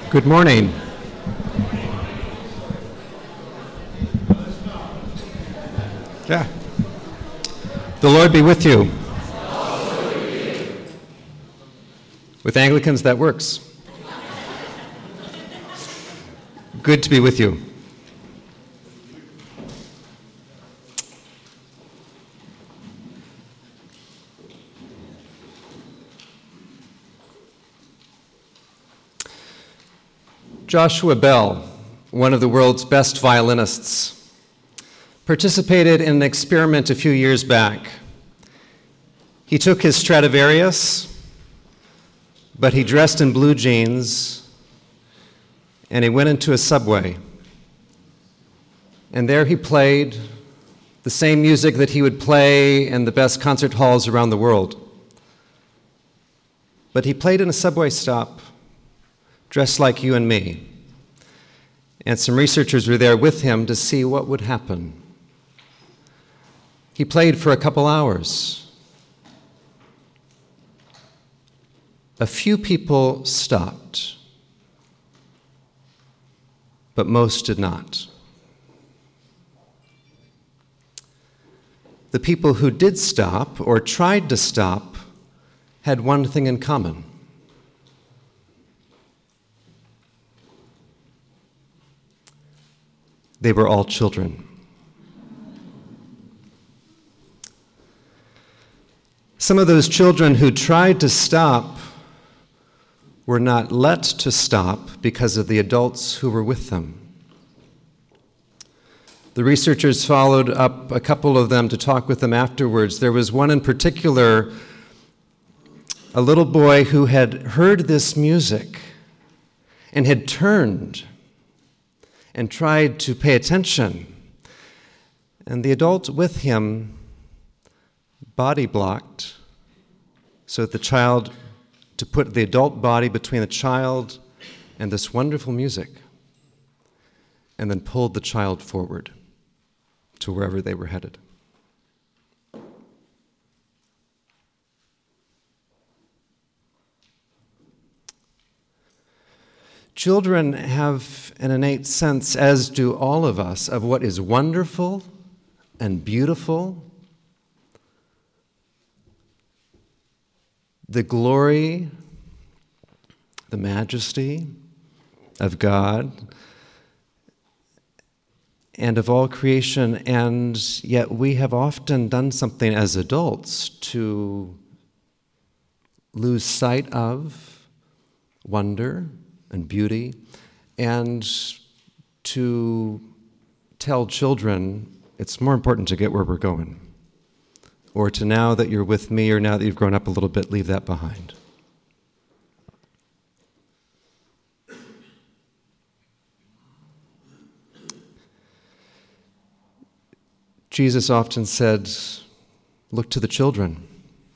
Good morning. Yeah. The Lord be with you. With Anglicans, that works. Good to be with you. Joshua Bell, one of the world's best violinists, participated in an experiment a few years back. He took his Stradivarius, but he dressed in blue jeans, and he went into a subway. And there he played the same music that he would play in the best concert halls around the world. But he played in a subway stop, dressed like you and me. And some researchers were there with him to see what would happen. He played for a couple hours. A few people stopped, but most did not. The people who did stop or tried to stop had one thing in common. They were all children. Some of those children who tried to stop were not let to stop because of the adults who were with them. The researchers followed up a couple of them to talk with them afterwards. There was one in particular, a little boy who had heard this music and had turned and tried to pay attention. And the adult with him body blocked so that to put the adult body between the child and this wonderful music, and then pulled the child forward to wherever they were headed. Children have an innate sense, as do all of us, of what is wonderful and beautiful, the glory, the majesty of God and of all creation, and yet we have often done something as adults to lose sight of wonder and beauty, and to tell children it's more important to get where we're going, or to now that you're with me, or now that you've grown up a little bit, leave that behind. Jesus often said, look to the children.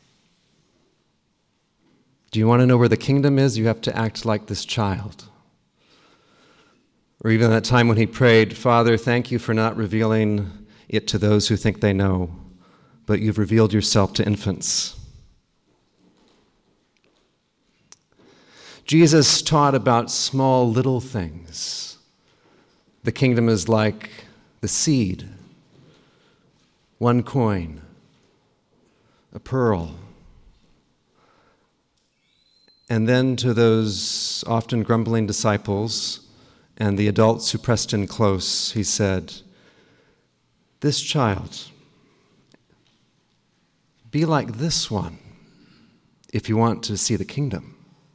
Do you want to know where the kingdom is? You have to act like this child. Or even that time when he prayed, Father, thank you for not revealing it to those who think they know, but you've revealed yourself to infants. Jesus taught about small little things. The kingdom is like the seed, one coin, a pearl. And then to those often grumbling disciples and the adults who pressed in close, he said, this child, be like this one if you want to see the kingdom.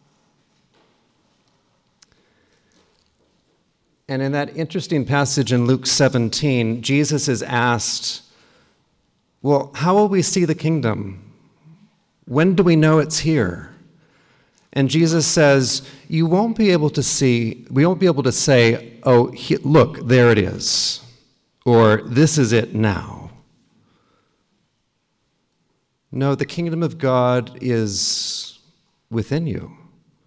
And in that interesting passage in Luke 17, Jesus is asked, well, how will we see the kingdom? When do we know it's here? And Jesus says, we won't be able to say, oh, look, there it is, or this is it now. No, the kingdom of God is within you.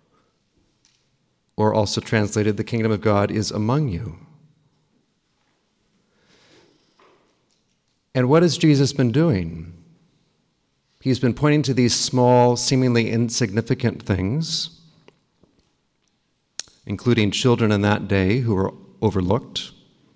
Or also translated, the kingdom of God is among you. And what has Jesus been doing? He's been pointing to these small, seemingly insignificant things including children in that day who were overlooked.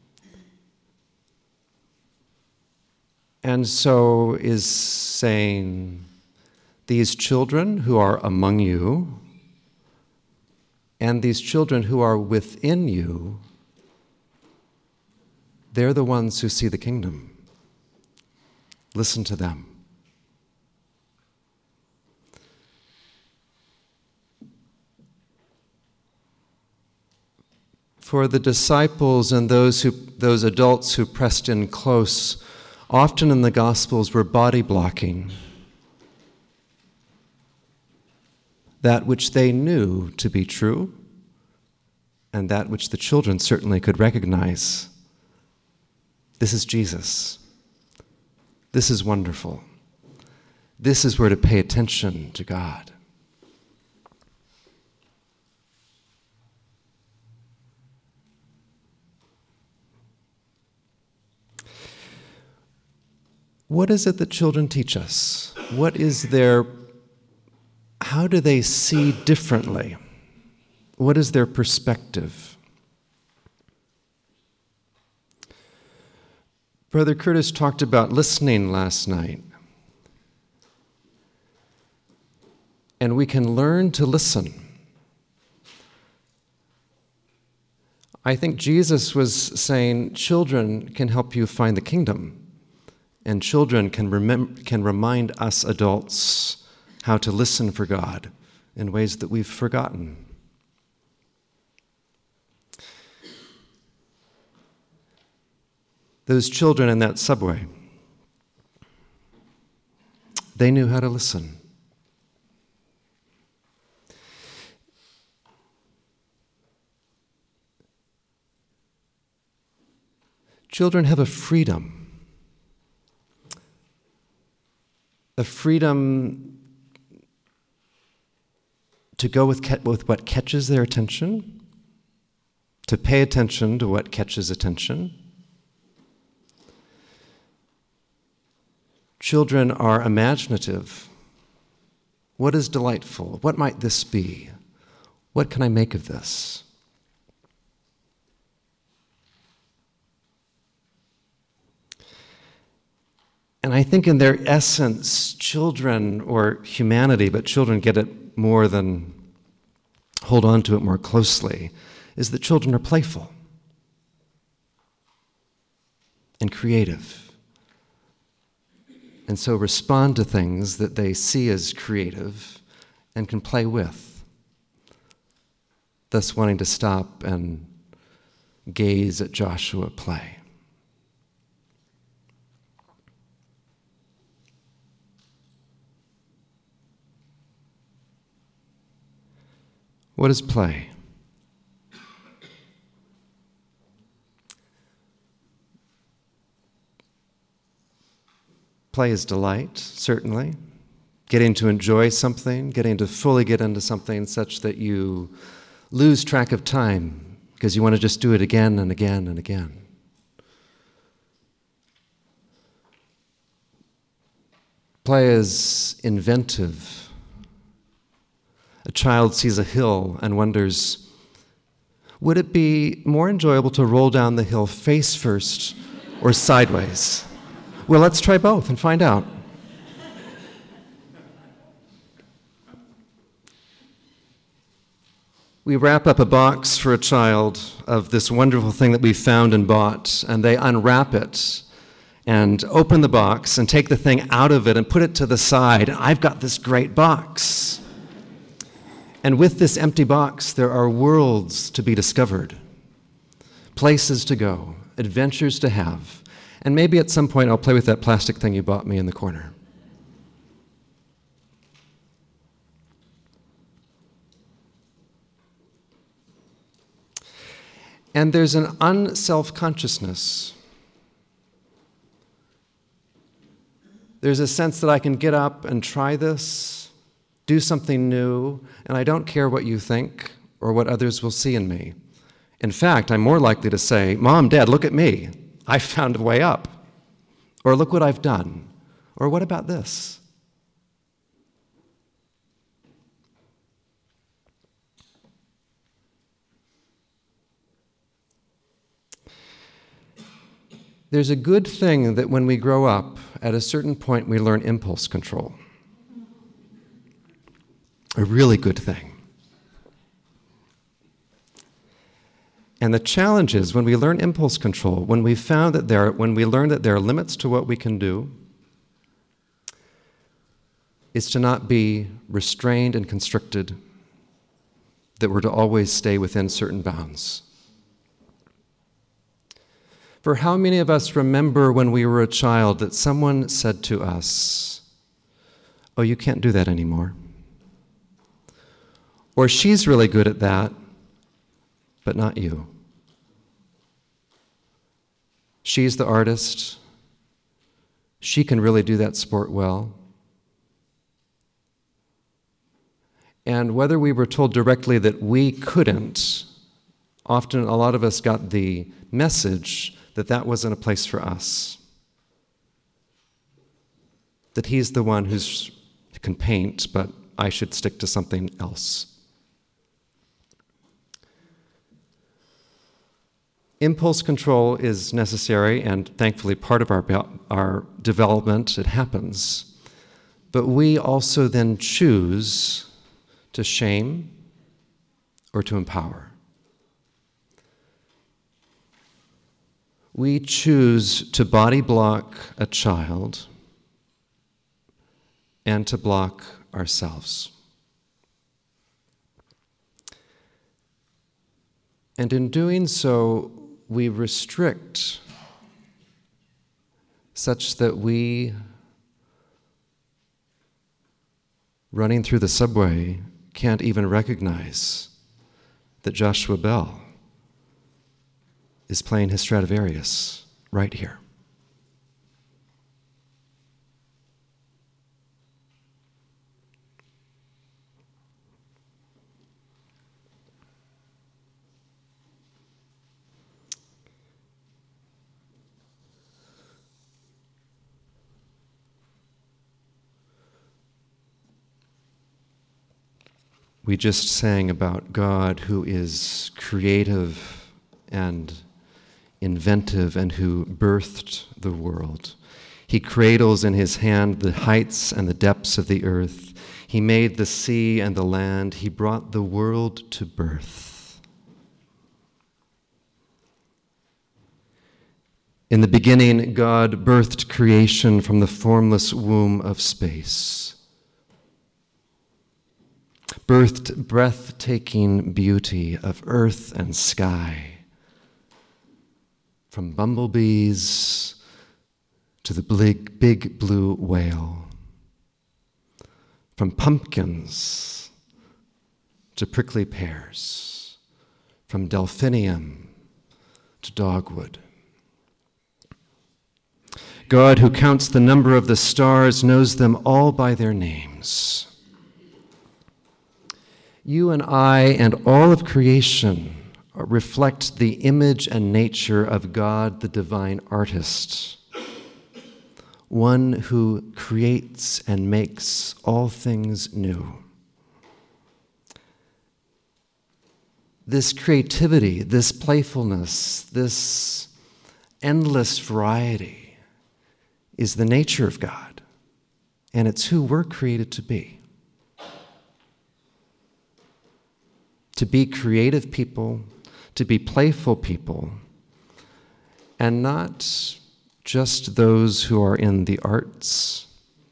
And so is saying, these children who are among you and these children who are within you, they're the ones who see the kingdom. Listen to them. For the disciples and those adults who pressed in close, often in the Gospels were body blocking that which they knew to be true and that which the children certainly could recognize. This is Jesus. This is wonderful. This is where to pay attention to God. What is it that children teach us? How do they see differently? What is their perspective? Brother Curtis talked about listening last night. And we can learn to listen. I think Jesus was saying children can help you find the kingdom. And children can remind us adults how to listen for God in ways that we've forgotten. Those children in that subway, they knew how to listen. Children have a freedom to go with what catches their attention, to pay attention to what catches attention. Children are imaginative. What is delightful? What might this be? What can I make of this? And I think in their essence, children, or humanity, but children get it more than hold on to it more closely, is that children are playful and creative. And so respond to things that they see as creative and can play with, thus wanting to stop and gaze at Joshua play. What is play? Play is delight, certainly. Getting to enjoy something, getting to fully get into something such that you lose track of time because you want to just do it again and again and again. Play is inventive. A child sees a hill and wonders, would it be more enjoyable to roll down the hill face first or sideways? Well, let's try both and find out. We wrap up a box for a child of this wonderful thing that we found and bought, and they unwrap it and open the box and take the thing out of it and put it to the side. I've got this great box. And with this empty box, there are worlds to be discovered, places to go, adventures to have. And maybe at some point I'll play with that plastic thing you bought me in the corner. And there's an unself-consciousness. There's a sense that I can get up and try this, do something new, and I don't care what you think or what others will see in me. In fact, I'm more likely to say, Mom, Dad, look at me. I found a way up. Or look what I've done. Or what about this? There's a good thing that when we grow up, at a certain point, we learn impulse control. A really good thing. And the challenge is when we learn impulse control, when we learn that there are limits to what we can do, is to not be restrained and constricted, that we're to always stay within certain bounds. For how many of us remember when we were a child that someone said to us, "Oh, you can't do that anymore," or "She's really good at that, but not you. She's the artist. She can really do that sport well." And whether we were told directly that we couldn't, often a lot of us got the message that that wasn't a place for us. That he's the one who can paint, but I should stick to something else. Impulse control is necessary and thankfully part of our development. It happens. But we also then choose to shame or to empower. We choose to body block a child and to block ourselves. And in doing so, we restrict such that we, running through the subway, can't even recognize that Joshua Bell is playing his Stradivarius right here. We just sang about God who is creative and inventive and who birthed the world. He cradles in his hand the heights and the depths of the earth. He made the sea and the land. He brought the world to birth. In the beginning, God birthed creation from the formless womb of space. Birthed breathtaking beauty of earth and sky, from bumblebees to the big blue whale, from pumpkins to prickly pears, from delphinium to dogwood. God, who counts the number of the stars, knows them all by their names. You and I and all of creation reflect the image and nature of God, the divine artist, one who creates and makes all things new. This creativity, this playfulness, this endless variety is the nature of God, and it's who we're created to be. To be creative people, to be playful people, and not just those who are in the arts,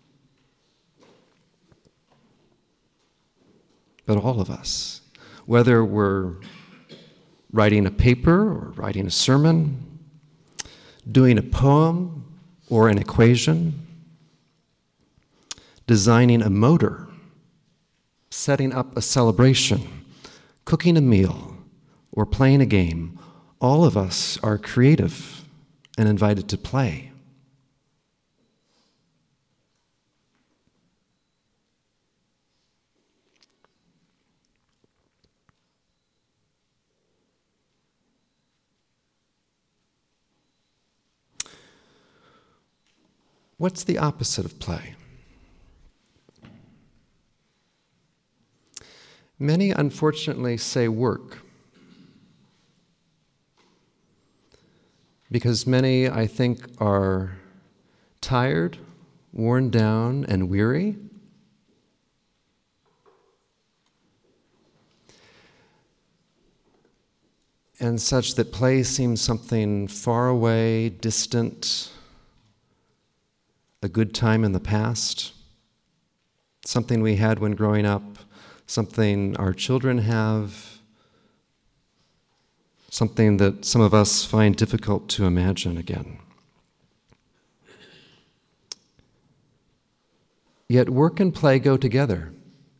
but all of us. Whether we're writing a paper or writing a sermon, doing a poem or an equation, designing a motor, setting up a celebration, cooking a meal, or playing a game, all of us are creative and invited to play. What's the opposite of play? Many, unfortunately, say work. because many, I think, are tired, worn down, and weary. And such that play seems something far away, distant, a good time in the past, something we had when growing up, something our children have, something that some of us find difficult to imagine again. Yet work and play go together.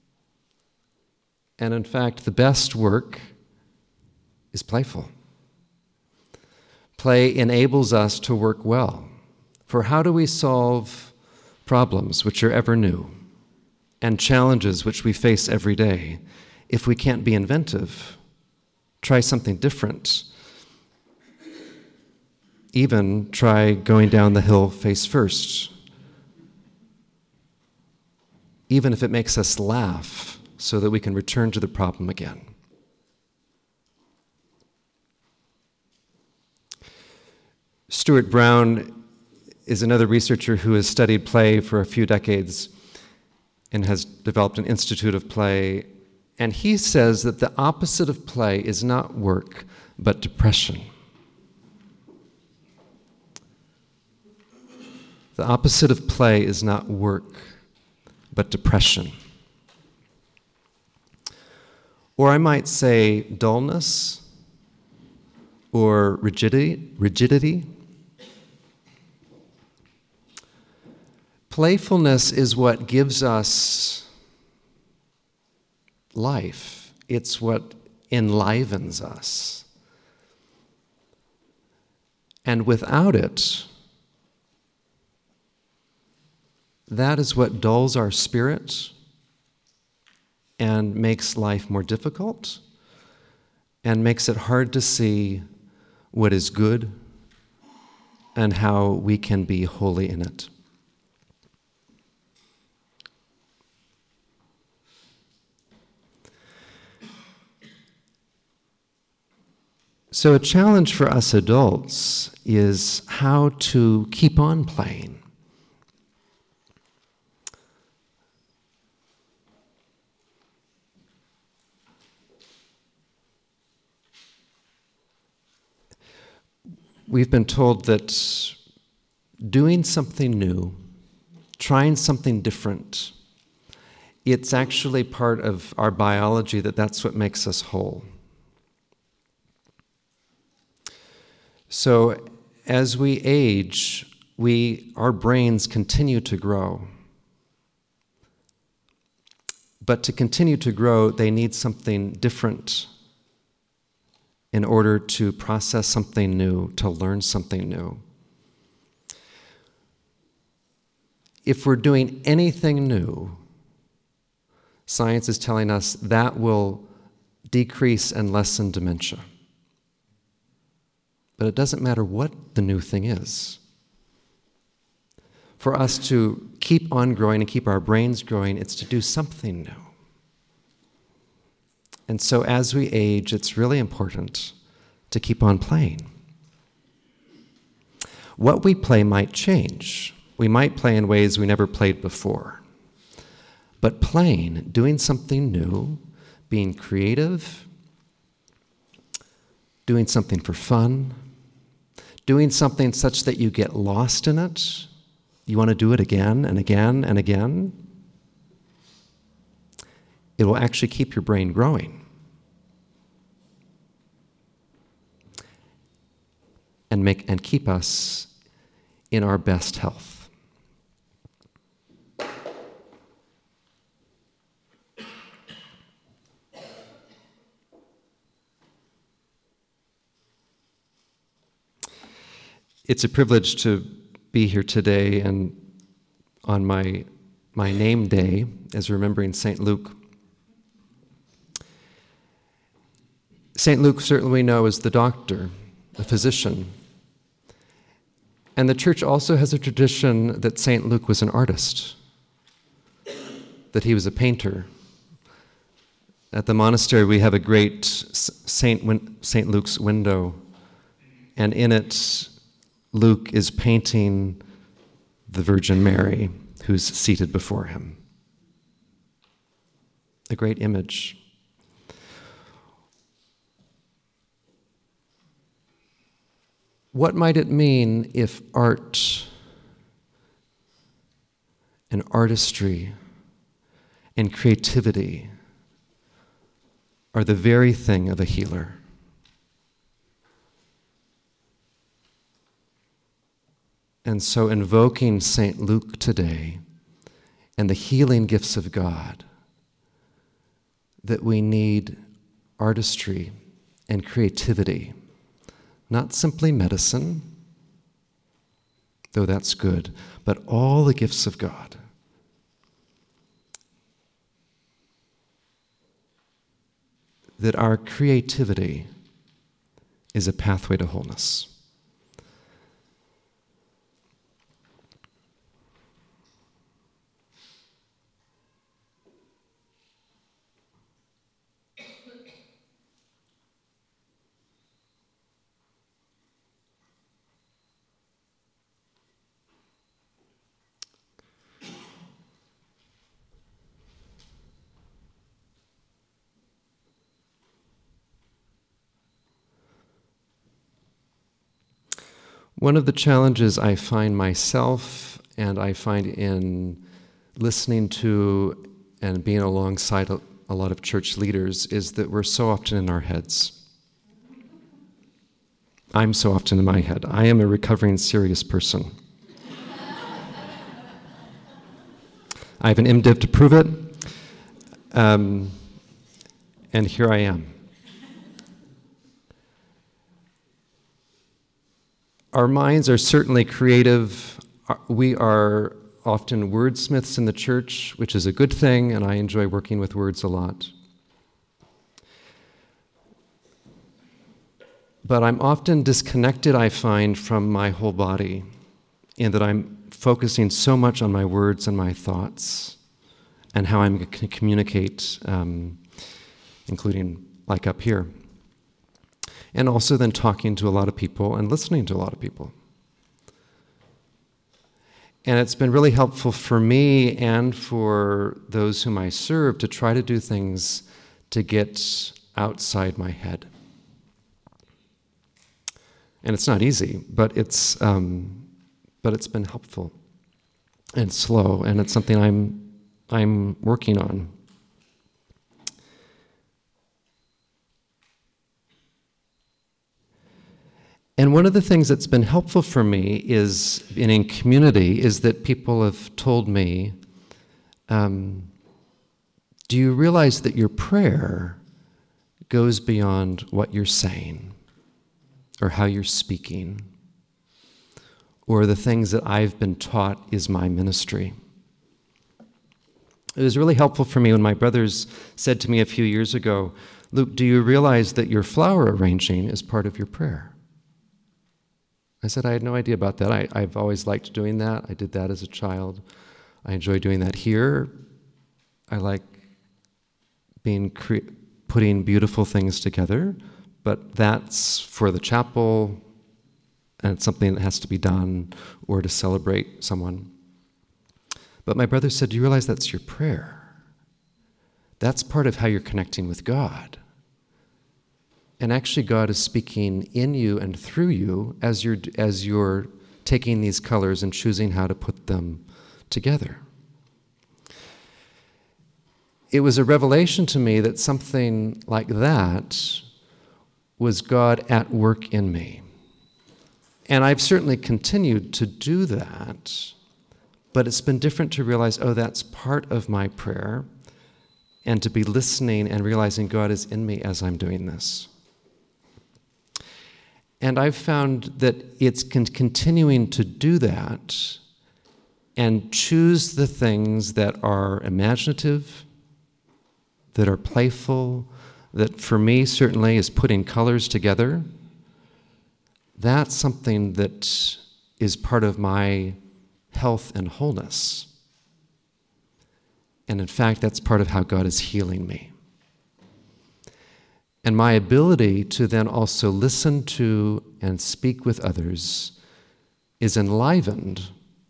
And in fact, the best work is playful. Play enables us to work well. For how do we solve problems which are ever new and challenges which we face every day if we can't be inventive, try something different, even try going down the hill face first, even if it makes us laugh so that we can return to the problem again? Stuart Brown is another researcher who has studied play for a few decades and has developed an institute of play. And he says that the opposite of play is not work, but depression. The opposite of play is not work, but depression. Or I might say dullness or rigidity. Playfulness is what gives us life. It's what enlivens us. And without it, that is what dulls our spirit and makes life more difficult and makes it hard to see what is good and how we can be holy in it. So a challenge for us adults is how to keep on playing. We've been told that doing something new, trying something different, it's actually part of our biology that's what makes us whole. So as we age, our brains continue to grow. But to continue to grow, they need something different in order to process something new, to learn something new. If we're doing anything new, science is telling us that will decrease and lessen dementia. But it doesn't matter what the new thing is. For us to keep on growing and keep our brains growing, it's to do something new. And so as we age, it's really important to keep on playing. What we play might change. We might play in ways we never played before. But playing, doing something new, being creative, doing something for fun, doing something such that you get lost in it, you want to do it again and again and again, it will actually keep your brain growing and keep us in our best health. It's a privilege to be here today and on my name day as remembering St. Luke. St. Luke, certainly we know, is the doctor, a physician. And the church also has a tradition that St. Luke was an artist, that he was a painter. At the monastery, we have a great St. Luke's window, and in it, Luke is painting the Virgin Mary who's seated before him. A great image. What might it mean if art and artistry and creativity are the very thing of a healer? And so invoking St. Luke today and the healing gifts of God, that we need artistry and creativity, not simply medicine, though that's good, but all the gifts of God. That our creativity is a pathway to wholeness. One of the challenges I find myself, and I find in listening to and being alongside a lot of church leaders, is that we're so often in our heads. I'm so often in my head. I am a recovering serious person. I have an MDiv to prove it, and here I am. Our minds are certainly creative. We are often wordsmiths in the church, which is a good thing, and I enjoy working with words a lot. But I'm often disconnected, I find, from my whole body, in that I'm focusing so much on my words and my thoughts and how I'm going to communicate, including like up here. And also then talking to a lot of people and listening to a lot of people. And it's been really helpful for me and for those whom I serve to try to do things to get outside my head. And it's not easy, but it's been helpful and slow, and it's something I'm working on. And one of the things that's been helpful for me is, in community, is that people have told me, do you realize that your prayer goes beyond what you're saying or how you're speaking or the things that I've been taught is my ministry? It was really helpful for me when my brothers said to me a few years ago, Luke, do you realize that your flower arranging is part of your prayer? I said, I had no idea about that. I've always liked doing that. I did that as a child. I enjoy doing that here. I like putting beautiful things together, but that's for the chapel, and it's something that has to be done or to celebrate someone. But my brother said, do you realize that's your prayer? That's part of how you're connecting with God. And actually, God is speaking in you and through you as you're taking these colors and choosing how to put them together. It was a revelation to me that something like that was God at work in me. And I've certainly continued to do that, but it's been different to realize, oh, that's part of my prayer, and to be listening and realizing God is in me as I'm doing this. And I've found that it's continuing to do that and choose the things that are imaginative, that are playful, that for me certainly is putting colors together. That's something that is part of my health and wholeness. And in fact, that's part of how God is healing me. And my ability to then also listen to and speak with others is enlivened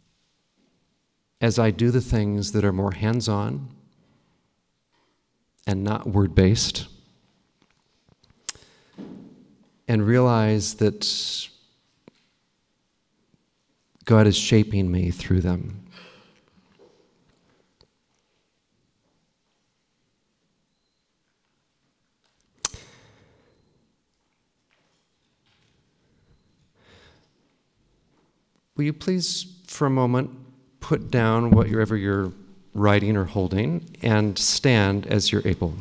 as I do the things that are more hands-on and not word-based, and realize that God is shaping me through them. Will you please, for a moment, put down whatever you're writing or holding and stand as you're able.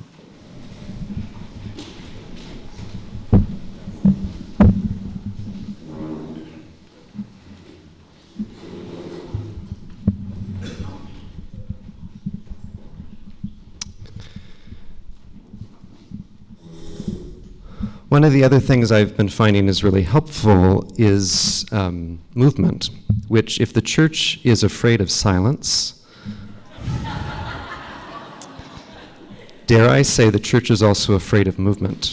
One of the other things I've been finding is really helpful is movement, which if the church is afraid of silence, dare I say the church is also afraid of movement.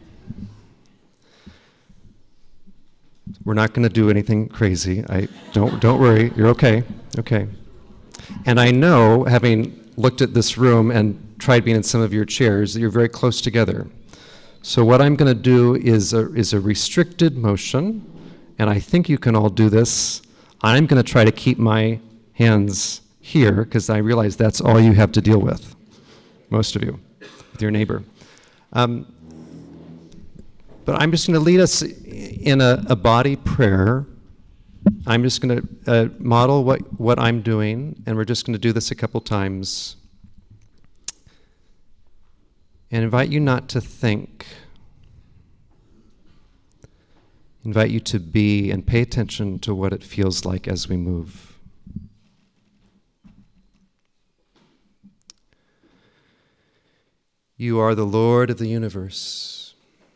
We're not going to do anything crazy. Don't worry, you're okay. Okay. And I know, having looked at this room and tried being in some of your chairs, that you're very close together. So what I'm going to do is a restricted motion, and I think you can all do this. I'm going to try to keep my hands here because I realize that's all you have to deal with, most of you, with your neighbor. But I'm just going to lead us in a body prayer. I'm just going to model what I'm doing, and we're just going to do this a couple times. And invite you not to think. Invite you to be and pay attention to what it feels like as we move. You are the Lord of the universe.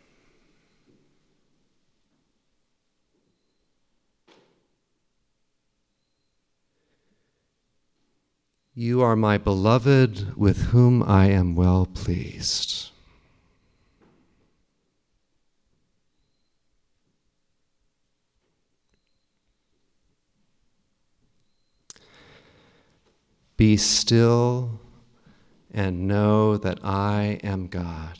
You are my beloved, with whom I am well pleased. Be still and know that I am God.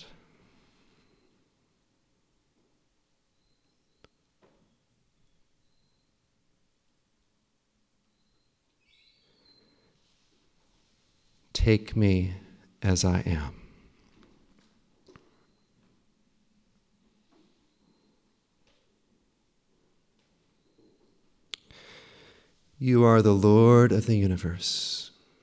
Take me as I am. You are the Lord of the universe.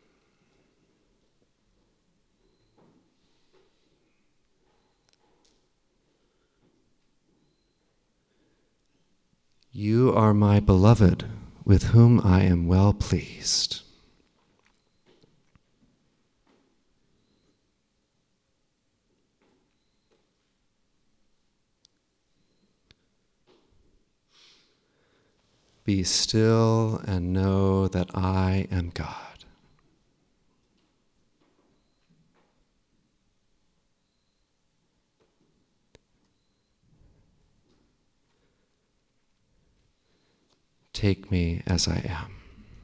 You are my beloved, with whom I am well pleased. Be still and know that I am God. Take me as I am.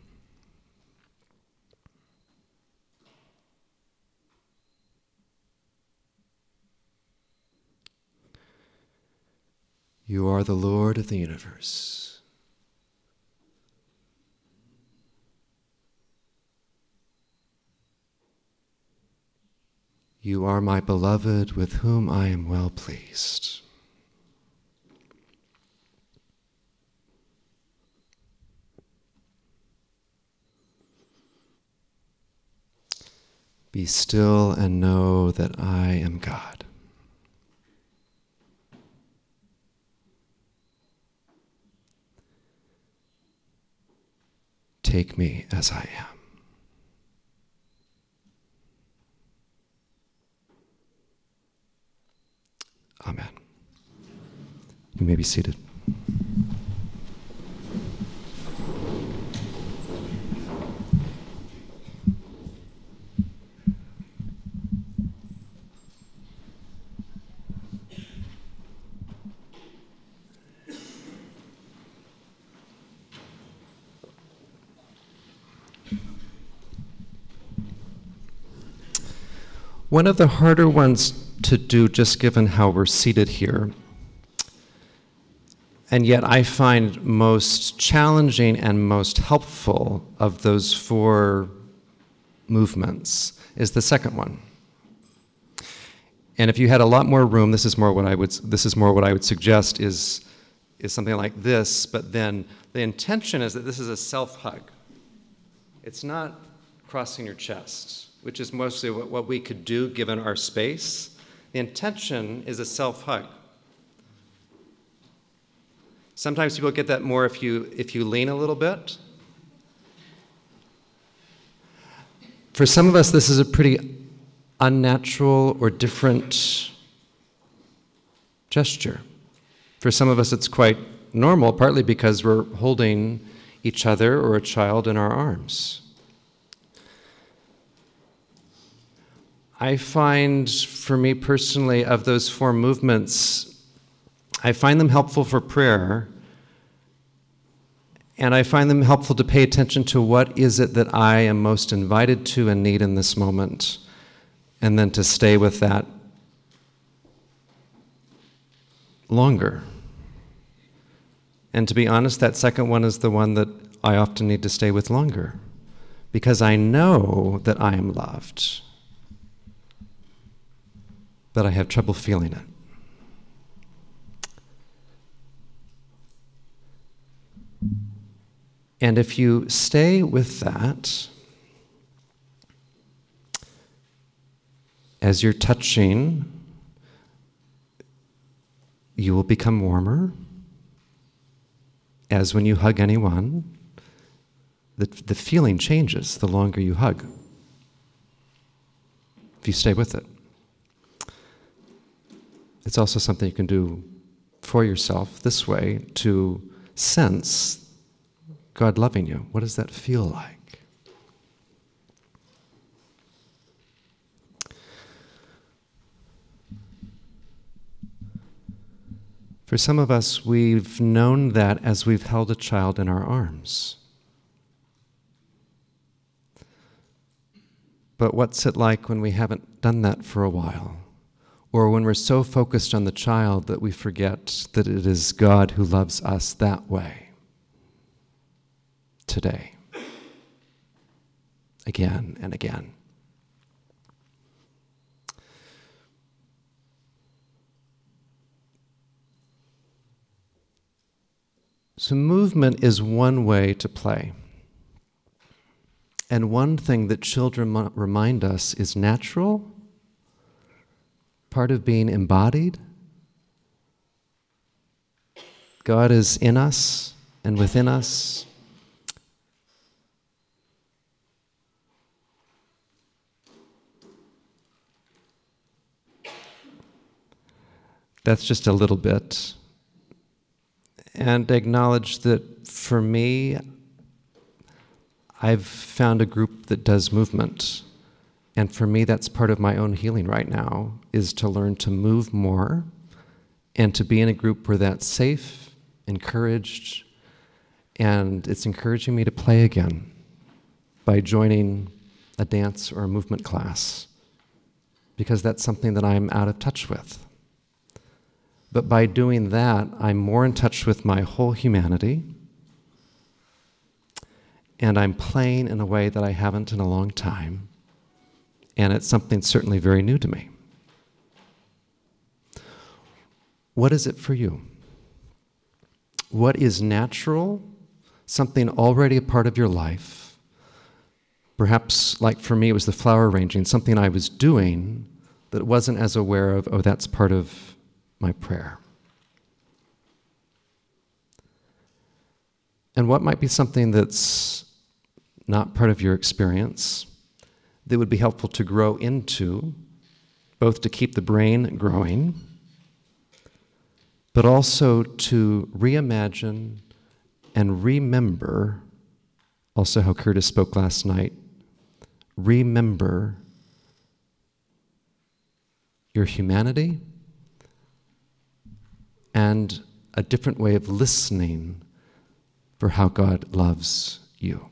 You are the Lord of the universe. You are my beloved, with whom I am well pleased. Be still and know that I am God. Take me as I am. Amen. You may be seated. One of the harder ones to do, just given how we're seated here, and yet I find most challenging and most helpful of those 4 movements, is the second one. And if you had a lot more room, this is more what I would suggest is something like this, but then the intention is that this is a self-hug. It's not crossing your chest, which is mostly what we could do given our space. The intention is a self-hug. Sometimes people get that more if you lean a little bit. For some of us, this is a pretty unnatural or different gesture. For some of us, it's quite normal, partly because we're holding each other or a child in our arms. I find, for me personally, of those 4 movements, I find them helpful for prayer, and I find them helpful to pay attention to what is it that I am most invited to and need in this moment, and then to stay with that longer. And to be honest, that second one is the one that I often need to stay with longer, because I know that I am loved, but I have trouble feeling it. And if you stay with that, as you're touching, you will become warmer. As when you hug anyone, the feeling changes the longer you hug, if you stay with it. It's also something you can do for yourself this way to sense God loving you. What does that feel like? For some of us, we've known that as we've held a child in our arms. But what's it like when we haven't done that for a while? Or when we're so focused on the child that we forget that it is God who loves us that way? Today, again and again. So movement is one way to play. And one thing that children remind us is natural, part of being embodied. God is in us and within us. That's just a little bit. And acknowledge that for me, I've found a group that does movement. And for me, that's part of my own healing right now, is to learn to move more and to be in a group where that's safe, encouraged, and it's encouraging me to play again by joining a dance or a movement class, because that's something that I'm out of touch with. But by doing that, I'm more in touch with my whole humanity, and I'm playing in a way that I haven't in a long time, and it's something certainly very new to me. What is it for you? What is natural, something already a part of your life? Perhaps, like for me, it was the flower arranging, something I was doing that wasn't as aware of, oh, that's part of my prayer. And what might be something that's not part of your experience that would be helpful to grow into, both to keep the brain growing, but also to reimagine and remember, also how Curtis spoke last night, remember your humanity and a different way of listening for how God loves you.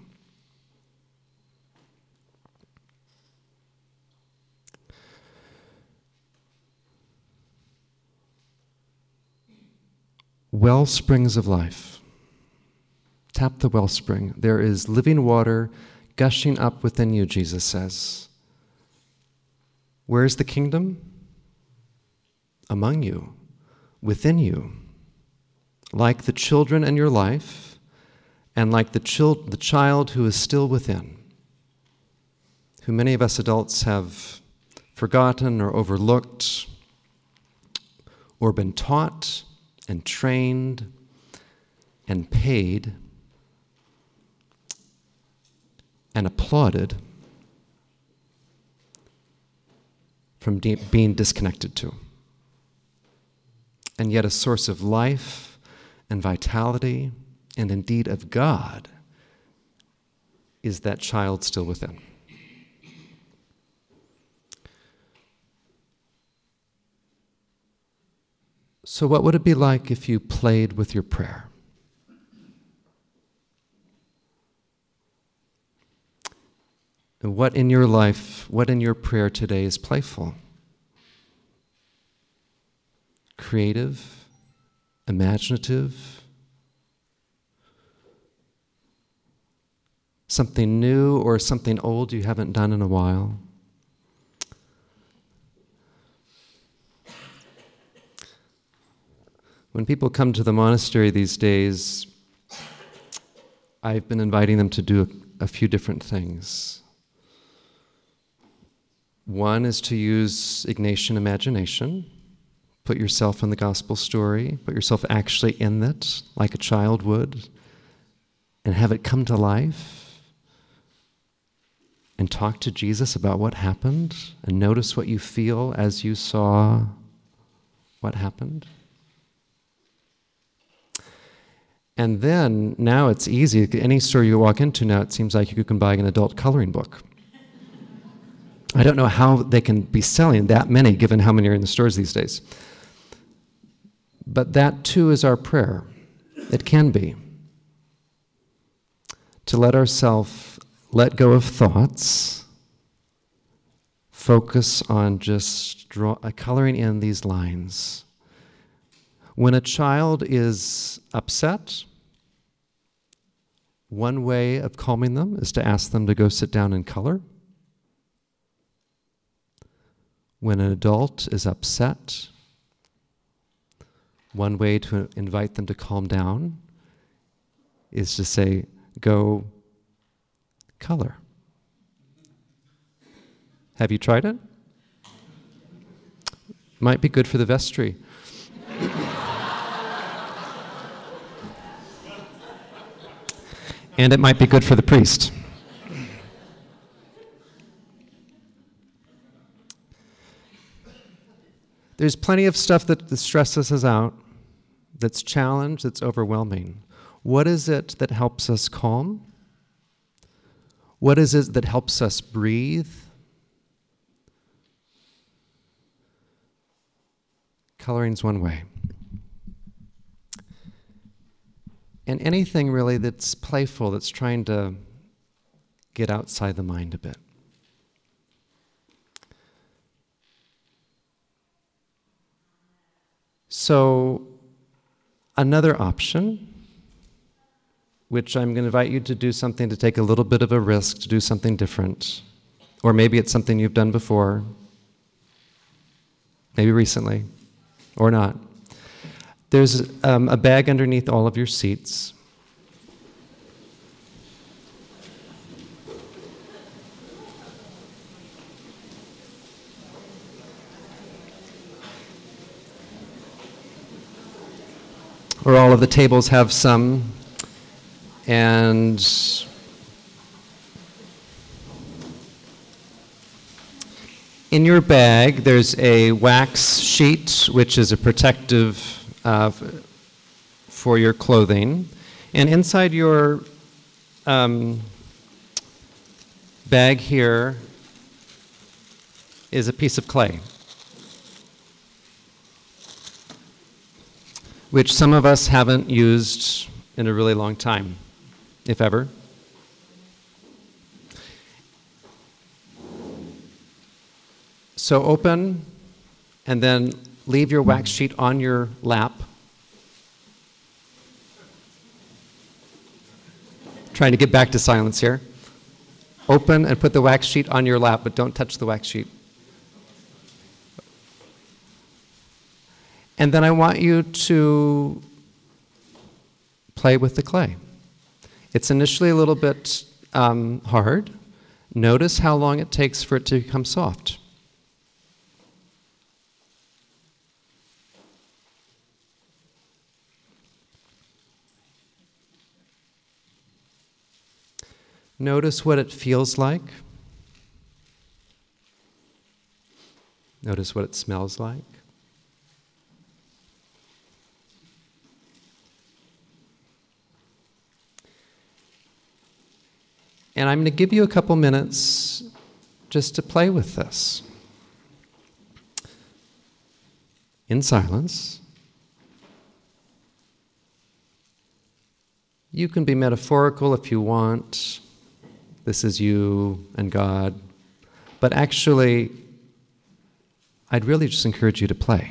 well springs of life. Tap the wellspring. There is living water gushing up within you, Jesus says. Where is the kingdom? Among you, within you. Like the children in your life, and like the child who is still within, who many of us adults have forgotten or overlooked, or been taught and trained and paid and applauded from being disconnected to. And yet a source of life and vitality, and indeed of God, is that child still within. So what would it be like if you played with your prayer? And what in your life, what in your prayer today is playful? Creative? Imaginative? Something new or something old you haven't done in a while? When people come to the monastery these days, I've been inviting them to do a few different things. One is to use Ignatian imagination. Put yourself in the gospel story, put yourself actually in it, like a child would, and have it come to life. And talk to Jesus about what happened, and notice what you feel as you saw what happened. And then, now it's easy. Any store you walk into now, it seems like you can buy an adult coloring book. I don't know how they can be selling that many, given how many are in the stores these days. But that too is our prayer. It can be. To let ourselves let go of thoughts, focus on just coloring in these lines. When a child is upset, one way of calming them is to ask them to go sit down and color. When an adult is upset, one way to invite them to calm down is to say, go color. Have you tried it? Might be good for the vestry. And it might be good for the priest. There's plenty of stuff that stresses us out, that's challenged, that's overwhelming. What is it that helps us calm? What is it that helps us breathe? Coloring's one way. And anything really that's playful, that's trying to get outside the mind a bit. So, another option, which I'm going to invite you to do something to take a little bit of a risk, to do something different. Or maybe it's something you've done before, maybe recently, or not. There's a bag underneath all of your seats. Or all of the tables have some. And in your bag, there's a wax sheet, which is a protective for your clothing. And inside your bag here is a piece of clay, which some of us haven't used in a really long time, if ever. So open, and then leave your wax sheet on your lap. Trying to get back to silence here. Open and put the wax sheet on your lap, but don't touch the wax sheet. And then I want you to play with the clay. It's initially a little bit hard. Notice how long it takes for it to become soft. Notice what it feels like. Notice what it smells like. And I'm going to give you a couple minutes just to play with this. In silence. You can be metaphorical if you want. This is you and God. But actually, I'd really just encourage you to play.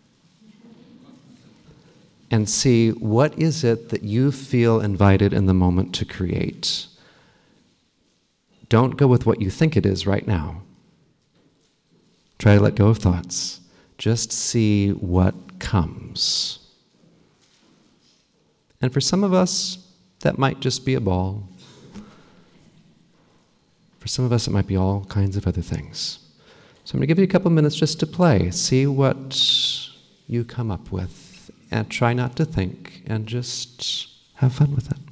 And see, what is it that you feel invited in the moment to create? Don't go with what you think it is right now. Try to let go of thoughts. Just see what comes. And for some of us, that might just be a ball. For some of us, it might be all kinds of other things. So I'm going to give you a couple minutes just to play. See what you come up with. And try not to think, and just have fun with it.